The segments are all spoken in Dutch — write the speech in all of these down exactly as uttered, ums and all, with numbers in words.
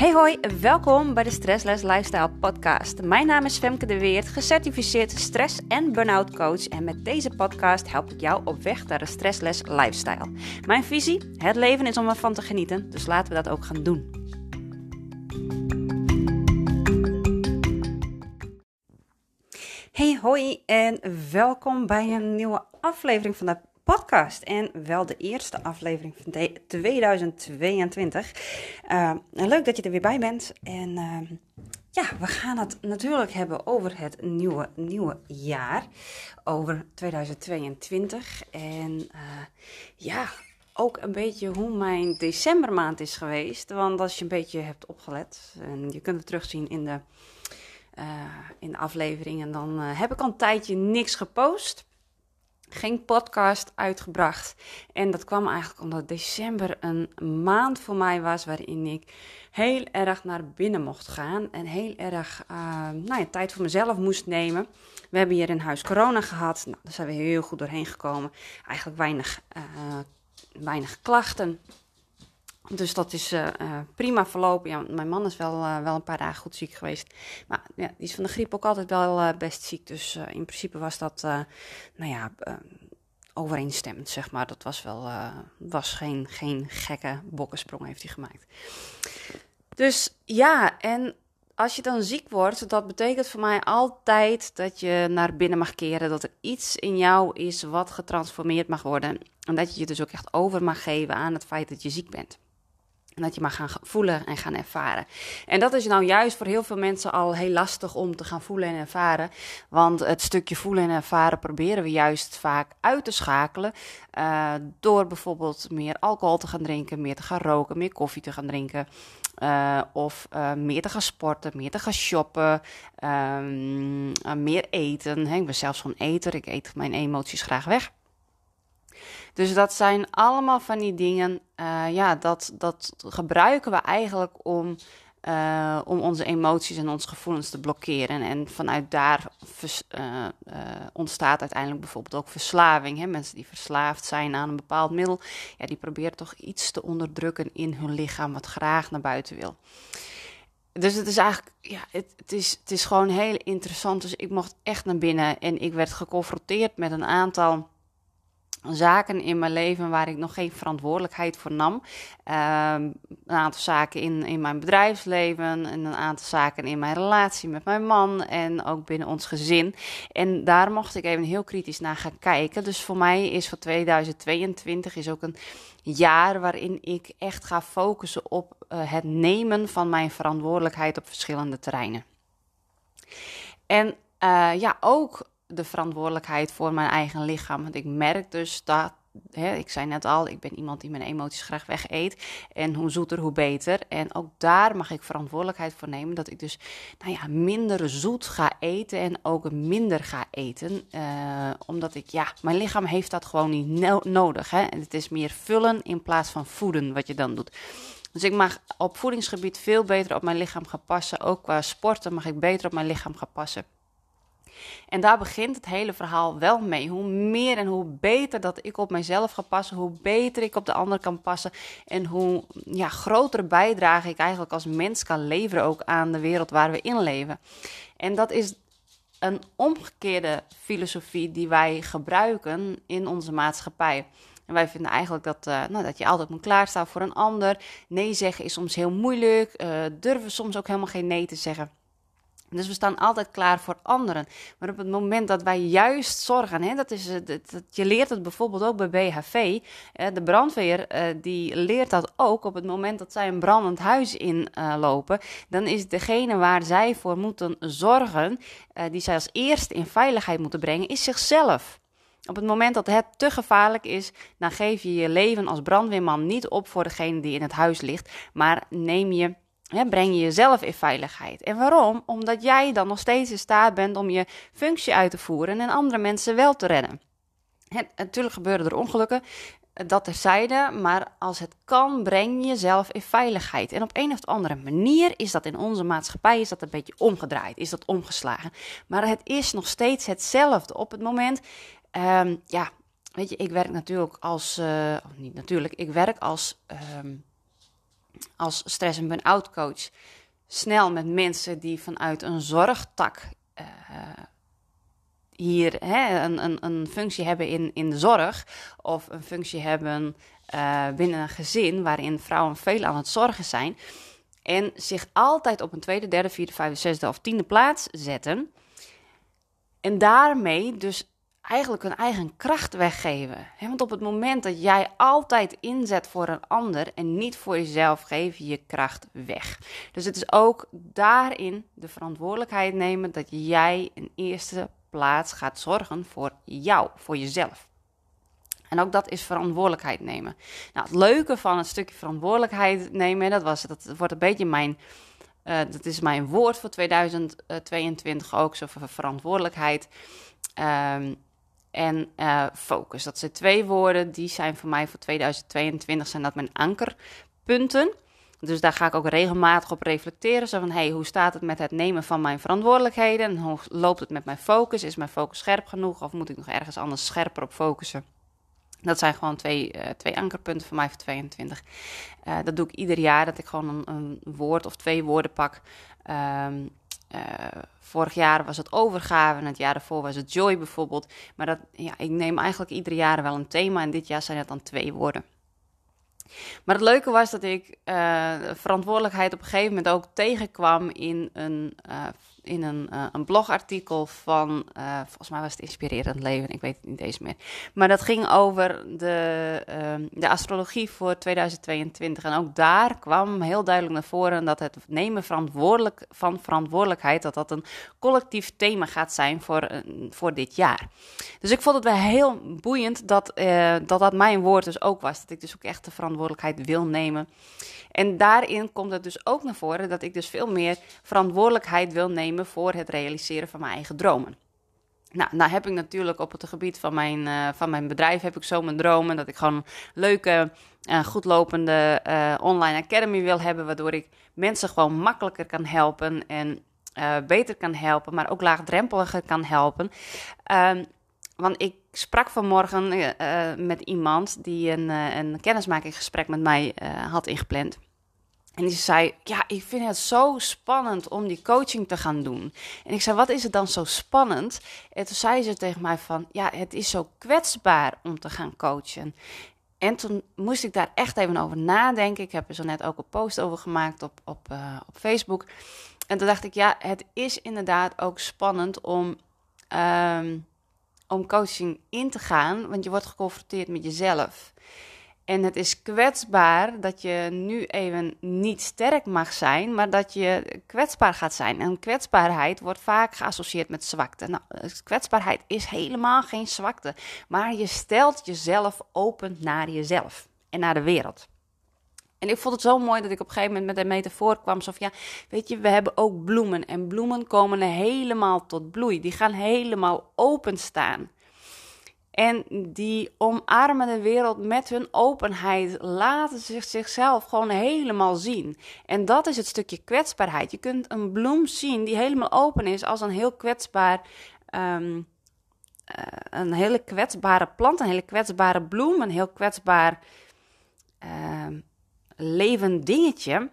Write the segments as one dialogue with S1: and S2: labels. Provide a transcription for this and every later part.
S1: Hey hoi, welkom bij de Stressless Lifestyle podcast. Mijn naam is Femke de Weert, gecertificeerd stress- en burn-out coach. En met deze podcast help ik jou op weg naar een stressless lifestyle. Mijn visie? Het leven is om ervan te genieten, dus laten we dat ook gaan doen. Hey hoi en welkom bij een nieuwe aflevering van de podcast. En wel de eerste aflevering van tweeduizend tweeëntwintig. Uh, leuk dat je er weer bij bent. En uh, ja, we gaan het natuurlijk hebben over het nieuwe, nieuwe jaar. Over tweeduizend tweeëntwintig. En uh, ja, ook een beetje hoe mijn decembermaand is geweest. Want als je een beetje hebt opgelet, en je kunt het terugzien in de, uh, in de aflevering. En dan uh, heb ik al een tijdje niks gepost. Geen podcast uitgebracht. En dat kwam eigenlijk omdat december een maand voor mij was waarin ik heel erg naar binnen mocht gaan. En heel erg uh, nou ja, tijd voor mezelf moest nemen. We hebben hier in huis corona gehad. Nou, daar zijn we heel goed doorheen gekomen. Eigenlijk weinig, uh, weinig klachten. Dus dat is uh, uh, prima verlopen. Ja, mijn man is wel, uh, wel een paar dagen goed ziek geweest. Maar ja, die is van de griep ook altijd wel uh, best ziek. Dus uh, in principe was dat uh, nou ja, uh, overeenstemmend, zeg maar. Dat was wel uh, was geen, geen gekke bokkensprong heeft hij gemaakt. Dus ja, en als je dan ziek wordt, dat betekent voor mij altijd dat je naar binnen mag keren. Dat er iets in jou is wat getransformeerd mag worden. En dat je je dus ook echt over mag geven aan het feit dat je ziek bent. En dat je mag gaan voelen en gaan ervaren. En dat is nou juist voor heel veel mensen al heel lastig om te gaan voelen en ervaren. Want het stukje voelen en ervaren proberen we juist vaak uit te schakelen. Uh, door bijvoorbeeld meer alcohol te gaan drinken, meer te gaan roken, meer koffie te gaan drinken. Uh, of uh, meer te gaan sporten, meer te gaan shoppen, um, uh, meer eten. He, ik ben zelfs zo'n eter, ik eet mijn emoties graag weg. Dus dat zijn allemaal van die dingen, uh, ja, dat, dat gebruiken we eigenlijk om, uh, om onze emoties en onze gevoelens te blokkeren. En vanuit daar vers, uh, uh, ontstaat uiteindelijk bijvoorbeeld ook verslaving. Hè? Mensen die verslaafd zijn aan een bepaald middel, ja, die proberen toch iets te onderdrukken in hun lichaam wat graag naar buiten wil. Dus het is eigenlijk, ja, het, het, is, het is gewoon heel interessant. Dus ik mocht echt naar binnen en ik werd geconfronteerd met een aantal zaken in mijn leven waar ik nog geen verantwoordelijkheid voor nam. Uh, een aantal zaken in, in mijn bedrijfsleven en een aantal zaken in mijn relatie met mijn man en ook binnen ons gezin. En daar mocht ik even heel kritisch naar gaan kijken. Dus voor mij is voor tweeduizend tweeëntwintig is ook een jaar waarin ik echt ga focussen op uh, het nemen van mijn verantwoordelijkheid op verschillende terreinen. En uh, ja, ook de verantwoordelijkheid voor mijn eigen lichaam. Want ik merk dus dat, hè, ik zei net al, ik ben iemand die mijn emoties graag wegeet. En hoe zoeter, hoe beter. En ook daar mag ik verantwoordelijkheid voor nemen. Dat ik dus nou ja, minder zoet ga eten en ook minder ga eten. Uh, omdat ik, ja, mijn lichaam heeft dat gewoon niet no- nodig. Hè? En het is meer vullen in plaats van voeden wat je dan doet. Dus ik mag op voedingsgebied veel beter op mijn lichaam gaan passen. Ook qua sporten mag ik beter op mijn lichaam gaan passen. En daar begint het hele verhaal wel mee. Hoe meer en hoe beter dat ik op mezelf ga passen, hoe beter ik op de ander kan passen en hoe ja, grotere bijdrage ik eigenlijk als mens kan leveren ook aan de wereld waar we in leven. En dat is een omgekeerde filosofie die wij gebruiken in onze maatschappij. En wij vinden eigenlijk dat, uh, nou, dat je altijd moet klaarstaan voor een ander. Nee zeggen is soms heel moeilijk, uh, durven soms ook helemaal geen nee te zeggen. Dus we staan altijd klaar voor anderen. Maar op het moment dat wij juist zorgen, hè, dat is, dat, dat, je leert het bijvoorbeeld ook bij B H V. Eh, de brandweer eh, die leert dat ook op het moment dat zij een brandend huis inlopen. Uh, dan is degene waar zij voor moeten zorgen, uh, die zij als eerste in veiligheid moeten brengen, is zichzelf. Op het moment dat het te gevaarlijk is, dan geef je je leven als brandweerman niet op voor degene die in het huis ligt, maar neem je... He, breng je jezelf in veiligheid. En waarom? Omdat jij dan nog steeds in staat bent om je functie uit te voeren en andere mensen wel te redden. He, natuurlijk gebeuren er ongelukken, dat terzijde, maar als het kan, breng je jezelf in veiligheid. En op een of andere manier is dat in onze maatschappij is dat een beetje omgedraaid, is dat omgeslagen. Maar het is nog steeds hetzelfde. Op het moment, um, ja, weet je, ik werk natuurlijk als, uh, niet natuurlijk, ik werk als... Um, als stress- en burn-out coach snel met mensen die vanuit een zorgtak uh, hier hè, een, een, een functie hebben in, in de zorg, of een functie hebben uh, binnen een gezin waarin vrouwen veel aan het zorgen zijn en zich altijd op een tweede, derde, vierde, vijfde, zesde of tiende plaats zetten en daarmee dus eigenlijk hun eigen kracht weggeven. He, want op het moment dat jij altijd inzet voor een ander en niet voor jezelf, geef je je kracht weg. Dus het is ook daarin de verantwoordelijkheid nemen dat jij in eerste plaats gaat zorgen voor jou, voor jezelf. En ook dat is verantwoordelijkheid nemen. Nou, het leuke van het stukje verantwoordelijkheid nemen, dat, was, dat wordt een beetje mijn, uh, dat is mijn woord voor tweeduizend tweeëntwintig ook, zo voor verantwoordelijkheid. Um, En uh, focus. Dat zijn twee woorden, die zijn voor mij voor tweeduizend tweeëntwintig zijn dat mijn ankerpunten. Dus daar ga ik ook regelmatig op reflecteren. Zo van, hey, hoe staat het met het nemen van mijn verantwoordelijkheden? En hoe loopt het met mijn focus? Is mijn focus scherp genoeg? Of moet ik nog ergens anders scherper op focussen? Dat zijn gewoon twee, uh, twee ankerpunten voor mij voor tweeëntwintig. Uh, dat doe ik ieder jaar, dat ik gewoon een, een woord of twee woorden pak. Um, Uh, vorig jaar was het overgave en het jaar daarvoor was het joy bijvoorbeeld. Maar dat, ja, ik neem eigenlijk ieder jaar wel een thema en dit jaar zijn het dan twee woorden. Maar het leuke was dat ik uh, verantwoordelijkheid op een gegeven moment ook tegenkwam in een, uh, in een, uh, een blogartikel van, uh, volgens mij was het Inspirerend Leven, ik weet het niet eens meer. Maar dat ging over de, uh, de astrologie voor tweeduizend tweeëntwintig. En ook daar kwam heel duidelijk naar voren dat het nemen verantwoordelijk, van verantwoordelijkheid, dat dat een collectief thema gaat zijn voor, uh, voor dit jaar. Dus ik vond het wel heel boeiend dat, uh, dat dat mijn woord dus ook was. Dat ik dus ook echt de verantwoordelijkheid wil nemen. En daarin komt het dus ook naar voren dat ik dus veel meer verantwoordelijkheid wil nemen voor het realiseren van mijn eigen dromen. Nou, nou heb ik natuurlijk op het gebied van mijn, uh, van mijn bedrijf heb ik zo mijn dromen dat ik gewoon een leuke, uh, goedlopende uh, online academy wil hebben, waardoor ik mensen gewoon makkelijker kan helpen en uh, beter kan helpen, maar ook laagdrempeliger kan helpen. Uh, Want ik sprak vanmorgen uh, met iemand die een, uh, een kennismakingsgesprek met mij uh, had ingepland. En die zei, ja, ik vind het zo spannend om die coaching te gaan doen. En ik zei, wat is het dan zo spannend? En toen zei ze tegen mij van, ja, het is zo kwetsbaar om te gaan coachen. En toen moest ik daar echt even over nadenken. Ik heb er zo net ook een post over gemaakt op, op, uh, op Facebook. En toen dacht ik, ja, het is inderdaad ook spannend om... Um, om coaching in te gaan, want je wordt geconfronteerd met jezelf. En het is kwetsbaar dat je nu even niet sterk mag zijn, maar dat je kwetsbaar gaat zijn. En kwetsbaarheid wordt vaak geassocieerd met zwakte. Nou, kwetsbaarheid is helemaal geen zwakte, maar je stelt jezelf open naar jezelf en naar de wereld. En ik vond het zo mooi dat ik op een gegeven moment met een metafoor kwam. Zo van, ja, weet je, we hebben ook bloemen. En bloemen komen helemaal tot bloei. Die gaan helemaal openstaan. En die omarmen de wereld met hun openheid. Laten zich zichzelf gewoon helemaal zien. En dat is het stukje kwetsbaarheid. Je kunt een bloem zien die helemaal open is als een heel kwetsbaar... Um, uh, een hele kwetsbare plant, een hele kwetsbare bloem. Een heel kwetsbaar... Uh, levend dingetje.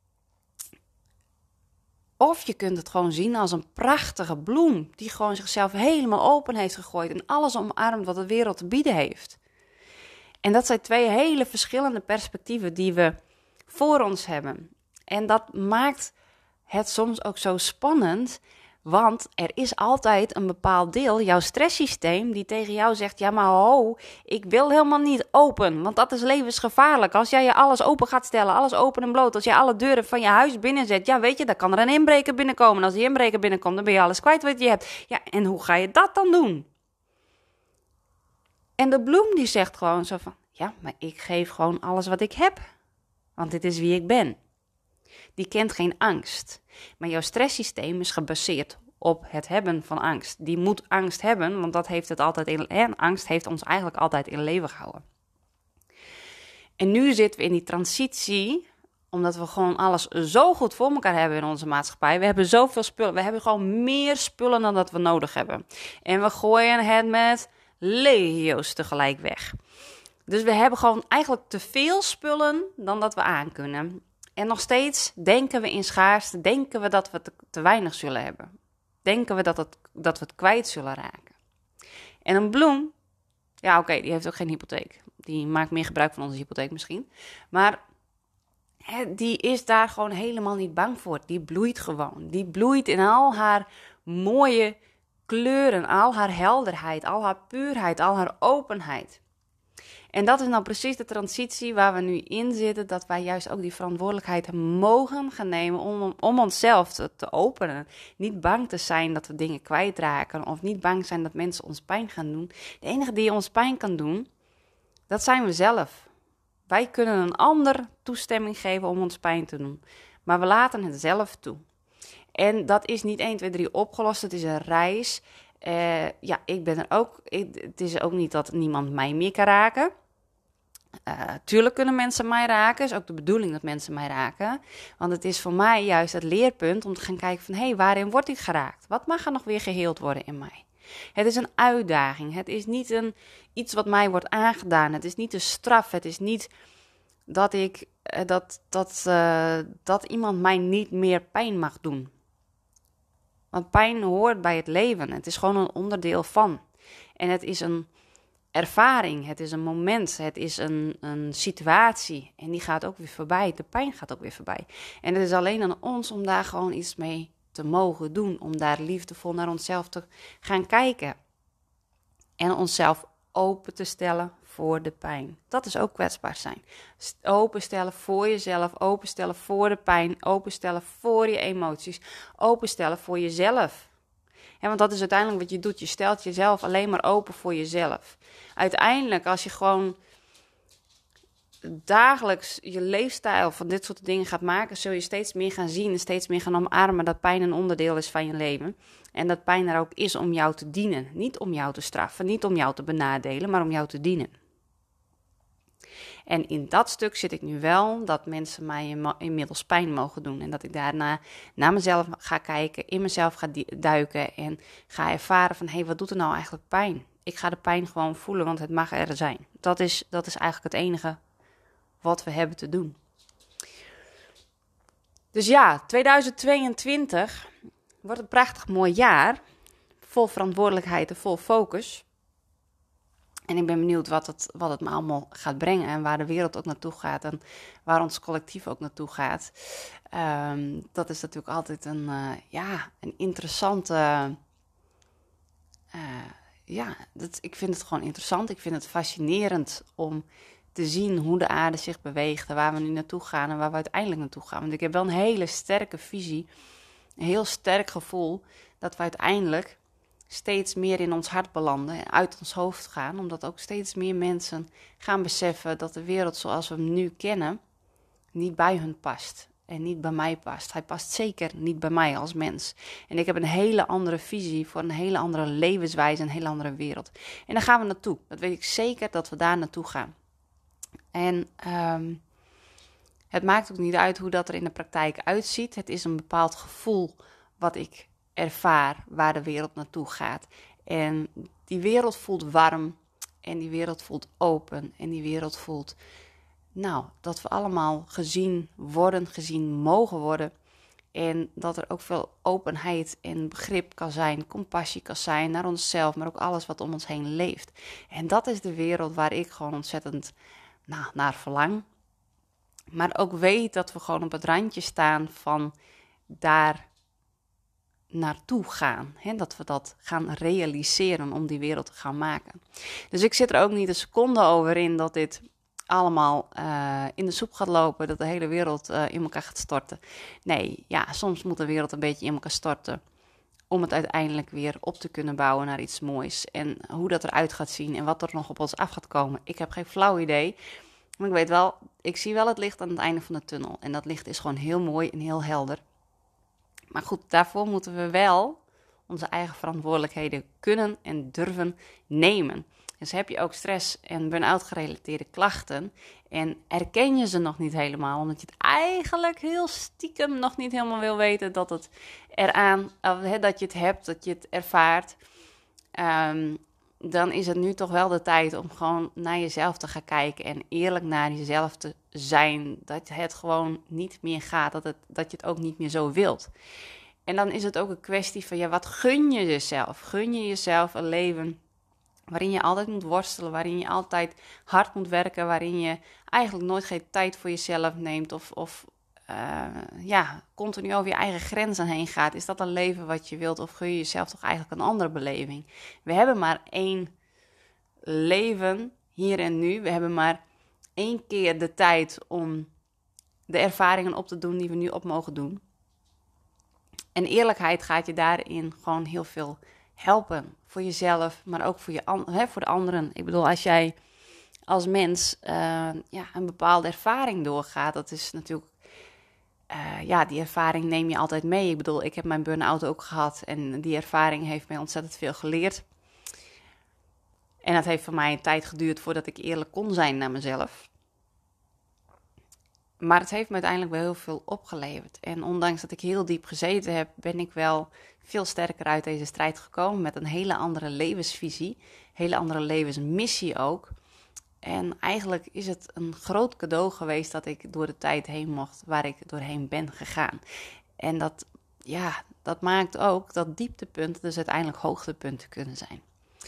S1: Of je kunt het gewoon zien als een prachtige bloem die gewoon zichzelf helemaal open heeft gegooid en alles omarmt wat de wereld te bieden heeft. En dat zijn twee hele verschillende perspectieven die we voor ons hebben. En dat maakt het soms ook zo spannend, want er is altijd een bepaald deel, jouw stresssysteem, die tegen jou zegt, ja maar ho, ik wil helemaal niet open, want dat is levensgevaarlijk. Als jij je alles open gaat stellen, alles open en bloot, als jij alle deuren van je huis binnenzet, ja weet je, dan kan er een inbreker binnenkomen. En als die inbreker binnenkomt, dan ben je alles kwijt wat je hebt. Ja, en hoe ga je dat dan doen? En de bloem die zegt gewoon zo van, ja, maar ik geef gewoon alles wat ik heb, want dit is wie ik ben. Die kent geen angst. Maar jouw stresssysteem is gebaseerd op het hebben van angst. Die moet angst hebben, want dat heeft het altijd in, en angst heeft ons eigenlijk altijd in leven gehouden. En nu zitten we in die transitie, omdat we gewoon alles zo goed voor elkaar hebben in onze maatschappij. We hebben zoveel spullen. We hebben gewoon meer spullen dan dat we nodig hebben. En we gooien het met legio's tegelijk weg. Dus we hebben gewoon eigenlijk te veel spullen dan dat we aan kunnen. En nog steeds denken we in schaarste, denken we dat we te, te weinig zullen hebben. Denken we dat, het, dat we het kwijt zullen raken. En een bloem, ja oké, okay, die heeft ook geen hypotheek. Die maakt meer gebruik van onze hypotheek misschien. Maar hè, die is daar gewoon helemaal niet bang voor. Die bloeit gewoon. Die bloeit in al haar mooie kleuren, al haar helderheid, al haar puurheid, al haar openheid. En dat is nou precies de transitie waar we nu in zitten, dat wij juist ook die verantwoordelijkheid mogen gaan nemen om, om onszelf te, te openen. Niet bang te zijn dat we dingen kwijtraken of niet bang zijn dat mensen ons pijn gaan doen. De enige die ons pijn kan doen, dat zijn we zelf. Wij kunnen een ander toestemming geven om ons pijn te doen, maar we laten het zelf toe. En dat is niet één, twee, drie opgelost, het is een reis. Uh, ja, ik ben er ook. Ik, het is ook niet dat niemand mij meer kan raken. Uh, tuurlijk kunnen mensen mij raken. Het is ook de bedoeling dat mensen mij raken. Want het is voor mij juist het leerpunt om te gaan kijken van, hé, hey, waarin word ik geraakt? Wat mag er nog weer geheeld worden in mij? Het is een uitdaging. Het is niet een, iets wat mij wordt aangedaan. Het is niet een straf. Het is niet dat, ik, uh, dat, dat, uh, dat iemand mij niet meer pijn mag doen. Want pijn hoort bij het leven. Het is gewoon een onderdeel van. En het is een ervaring. Het is een moment. Het is een, een situatie. En die gaat ook weer voorbij. De pijn gaat ook weer voorbij. En het is alleen aan ons om daar gewoon iets mee te mogen doen. Om daar liefdevol naar onszelf te gaan kijken. En onszelf open te stellen voor de pijn. Dat is ook kwetsbaar zijn. Openstellen voor jezelf, openstellen voor de pijn, openstellen voor je emoties, openstellen voor jezelf. Ja, want dat is uiteindelijk wat je doet. Je stelt jezelf alleen maar open voor jezelf. Uiteindelijk, als je gewoon dagelijks je leefstijl van dit soort dingen gaat maken, zul je steeds meer gaan zien en steeds meer gaan omarmen dat pijn een onderdeel is van je leven. En dat pijn er ook is om jou te dienen. Niet om jou te straffen, niet om jou te benadelen, maar om jou te dienen. En in dat stuk zit ik nu wel, dat mensen mij inmiddels pijn mogen doen. En dat ik daarna naar mezelf ga kijken, in mezelf ga duiken en ga ervaren van, hé, hey, wat doet er nou eigenlijk pijn? Ik ga de pijn gewoon voelen, want het mag er zijn. Dat is, dat is eigenlijk het enige wat we hebben te doen. Dus ja, tweeduizend tweeëntwintig wordt een prachtig mooi jaar. Vol verantwoordelijkheid en vol focus. En ik ben benieuwd wat het, wat het me allemaal gaat brengen. En waar de wereld ook naartoe gaat. En waar ons collectief ook naartoe gaat. Um, dat is natuurlijk altijd een, uh, ja, een interessante... Uh, ja, dat, ik vind het gewoon interessant. Ik vind het fascinerend om te zien hoe de aarde zich beweegt. En waar we nu naartoe gaan en waar we uiteindelijk naartoe gaan. Want ik heb wel een hele sterke visie. Een heel sterk gevoel dat we uiteindelijk steeds meer in ons hart belanden en uit ons hoofd gaan. Omdat ook steeds meer mensen gaan beseffen dat de wereld zoals we hem nu kennen niet bij hun past. En niet bij mij past. Hij past zeker niet bij mij als mens. En ik heb een hele andere visie voor een hele andere levenswijze, een hele andere wereld. En daar gaan we naartoe. Dat weet ik zeker dat we daar naartoe gaan. En um, het maakt ook niet uit hoe dat er in de praktijk uitziet. Het is een bepaald gevoel wat ik ervaar waar de wereld naartoe gaat. En die wereld voelt warm. En die wereld voelt open. En die wereld voelt, nou, dat we allemaal gezien worden, gezien mogen worden. En dat er ook veel openheid en begrip kan zijn, compassie kan zijn naar onszelf, maar ook alles wat om ons heen leeft. En dat is de wereld waar ik gewoon ontzettend nou, naar verlang. Maar ook weet dat we gewoon op het randje staan van daar naartoe gaan. Hè? Dat we dat gaan realiseren om die wereld te gaan maken. Dus ik zit er ook niet een seconde over in dat dit allemaal uh, in de soep gaat lopen, dat de hele wereld uh, in elkaar gaat storten. Nee, ja, soms moet de wereld een beetje in elkaar storten om het uiteindelijk weer op te kunnen bouwen naar iets moois. En hoe dat eruit gaat zien en wat er nog op ons af gaat komen. Ik heb geen flauw idee, maar ik weet wel, ik zie wel het licht aan het einde van de tunnel. En dat licht is gewoon heel mooi en heel helder. Maar goed, daarvoor moeten we wel onze eigen verantwoordelijkheden kunnen en durven nemen. Dus heb je ook stress en burn-out gerelateerde klachten en erken je ze nog niet helemaal, omdat je het eigenlijk heel stiekem nog niet helemaal wil weten dat het eraan, of, he, dat je het hebt, dat je het ervaart. Um, dan is het nu toch wel de tijd om gewoon naar jezelf te gaan kijken en eerlijk naar jezelf te zijn. Dat het gewoon niet meer gaat, dat, het, dat je het ook niet meer zo wilt. En dan is het ook een kwestie van, ja, wat gun je jezelf? Gun je jezelf een leven waarin je altijd moet worstelen, waarin je altijd hard moet werken, waarin je eigenlijk nooit geen tijd voor jezelf neemt of, of uh, ja, continu over je eigen grenzen heen gaat? Is dat een leven wat je wilt of gun je jezelf toch eigenlijk een andere beleving? We hebben maar één leven, hier en nu. We hebben maar één keer de tijd om de ervaringen op te doen die we nu op mogen doen. En eerlijkheid gaat je daarin gewoon heel veel helpen. Voor jezelf, maar ook voor, je, hè, voor de anderen. Ik bedoel, als jij als mens uh, ja, een bepaalde ervaring doorgaat, dat is natuurlijk, uh, ja, die ervaring neem je altijd mee. Ik bedoel, ik heb mijn burn-out ook gehad en die ervaring heeft mij ontzettend veel geleerd. En dat heeft voor mij een tijd geduurd voordat ik eerlijk kon zijn naar mezelf. Maar het heeft me uiteindelijk wel heel veel opgeleverd. En ondanks dat ik heel diep gezeten heb, ben ik wel veel sterker uit deze strijd gekomen met een hele andere levensvisie, hele andere levensmissie ook. En eigenlijk is het een groot cadeau geweest dat ik door de tijd heen mocht waar ik doorheen ben gegaan. En dat, ja, dat maakt ook dat dieptepunten dus uiteindelijk hoogtepunten kunnen zijn.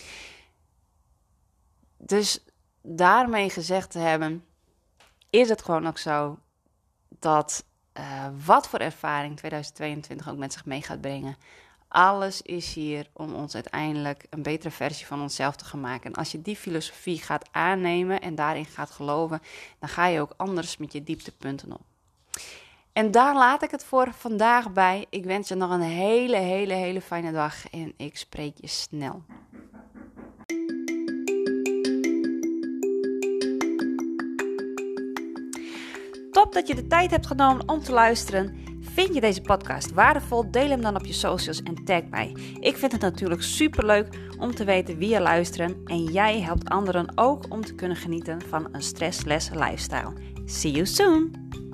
S1: Dus daarmee gezegd te hebben, is het gewoon ook zo dat uh, wat voor ervaring tweeduizend tweeëntwintig ook met zich mee gaat brengen, alles is hier om ons uiteindelijk een betere versie van onszelf te gaan maken. En als je die filosofie gaat aannemen en daarin gaat geloven, dan ga je ook anders met je dieptepunten om. En daar laat ik het voor vandaag bij. Ik wens je nog een hele, hele, hele fijne dag en ik spreek je snel. Top dat je de tijd hebt genomen om te luisteren. Vind je deze podcast waardevol? Deel hem dan op je socials en tag mij. Ik vind het natuurlijk superleuk om te weten wie je luistert. En jij helpt anderen ook om te kunnen genieten van een stressless lifestyle. See you soon!